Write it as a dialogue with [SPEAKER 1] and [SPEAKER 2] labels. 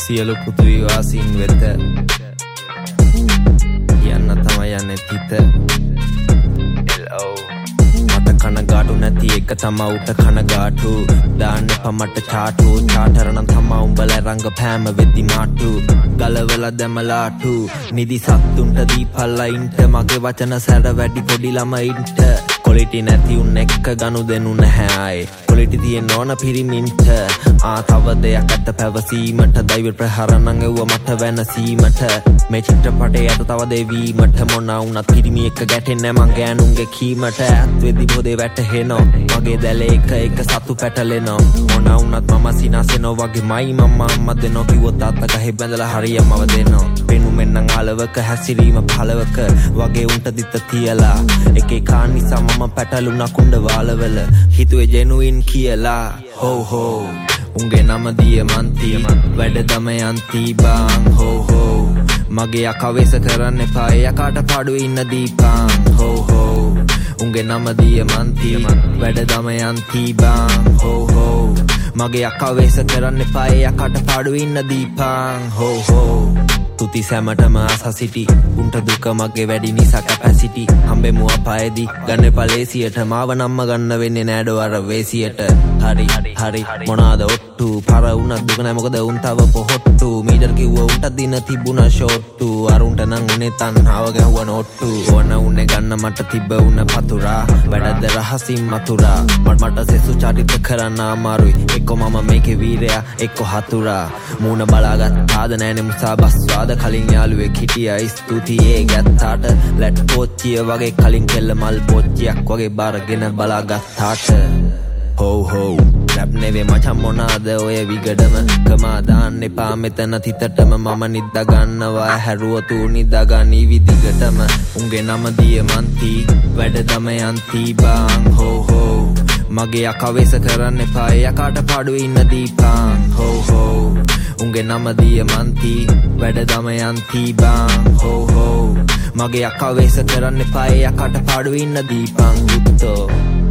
[SPEAKER 1] සියලු පුතුයි වාසීන් වෙත යන්න තමයි යන්නේ තිත LO මට කනගාටු නැති එක තමයි උට කනගාටු දාන්න පමට චාටු චාටරනම් තමයි උඹලා රංග පෑම වෙද්දි මාටු ගලවලා දැමලාටු නිදි සත්තුන්ට දීපල්ලා ඉන්ට මගේ වචන සැර වැඩි පොඩි ළමයින්ට කොලිටි නැති උන් එක්ක ගනු දෙනු නැහැ ආයේ කොලිටි තියෙන ඕන පිරිමින්ට තව දෙයක් ඇත්ත පැවසීමට දෛව ප්‍රහාරණන් එව්ව මට වෙනසීමට මේ චිත්‍රපටයේ අත තව දෙවීමට මොනා වුණත් පිරිමි එක්ක ගැටෙන්නේ මං ගෑනුන්ගේ කීමට ඇත් වෙදි පොදේ වැටහෙනෝ මගේ දැලේ එක සතු පැටලෙනෝ මොනා වුණත් මම සිනාසෙනෝ වගේ මයි මම්මා දෙනෝ කිව්වොත් තාත්තා ගහේ බැඳලා හරියමව දෙනෝ පෙනුමෙන් නම් ආලවක හැසිරීම පළවක වගේ උන්ට දිත්ත තියලා එකේ කාන් නිසා මම පැටලුණා කුණ්ඩ වාලවල හිතුවේ ජෙනුයින් කියලා හෝ හෝ උන්ගේ නම දියමන්ති වැඩ දමයන්ති බං හෝ හෝ මගේ අකවේස කරන්න එපා යකාට පාඩු ඉන්න දීපං හෝ හෝ උන්ගේ නම දියමන්ති වැඩ දමයන්ති බං හෝ හෝ මගේ අකවේස කරන්න එපා යකාට පාඩු ඉන්න දීපං හෝ හෝ තුති සැමටම ආස සිටි උන්ට දුක මගේ වැඩි නිසා කැපැසිටි හම්බෙමු අපායේදී ගන්න පලේසියට මාව නම්ම ගන්න වෙන්නේ නෑඩෝ අර වේසියට හරි මොනාද ඔට්ටු පර උනත් දුක නෑ මොකද උන් තව පොහොට්ටු මීටර් කිව්ව උන්ට දින තිබුණා ෂෝට්ටු අරුන්ට නම් උනේ තන්හාව ගැහුව නොට්ටු ඕන උන්නේ ගන්න මට තිබ්බ උන පතුරා වැඩද රහසින් මතුරා මට සෙසු චරිත කරන්න අමාරුයි එක්ක මම මේකේ වීරයා එක්ක හතුරා මූණ බලාගත්තාද නෑනේ මුසා බස්වා කලින් යාළුවෙක් හිටියා ස්තුතියේ ගැත්තාට ලැට් පෝච්චිය වගේ කලින් කෙල්ල මල් පෝච්චියක් වගේ බාරගෙන බලාගත්තාට හෝ හෝ රැප් නෙවේ මචං මොනාද ඔය විගඩම කමා දාන්න එපා මෙතන තිතටම මම නිද්දා ගන්නවා හැරුවතු නිදාගනි විදිගටම උන්ගේ නම දියමන්ති වැඩ දමයන්ති බං හෝ හෝ මගේ අකවේස කරන්න එපා යකාට පාඩු ඉන්න දීපං හෝ හෝ උන්ගේ නම දියමන්ති වැඩ දමයන්ති බං හෝ හෝ මගේ අකවේස කරන්න එපා යකාට පාඩු ඉන්න දීපං උත්තෝ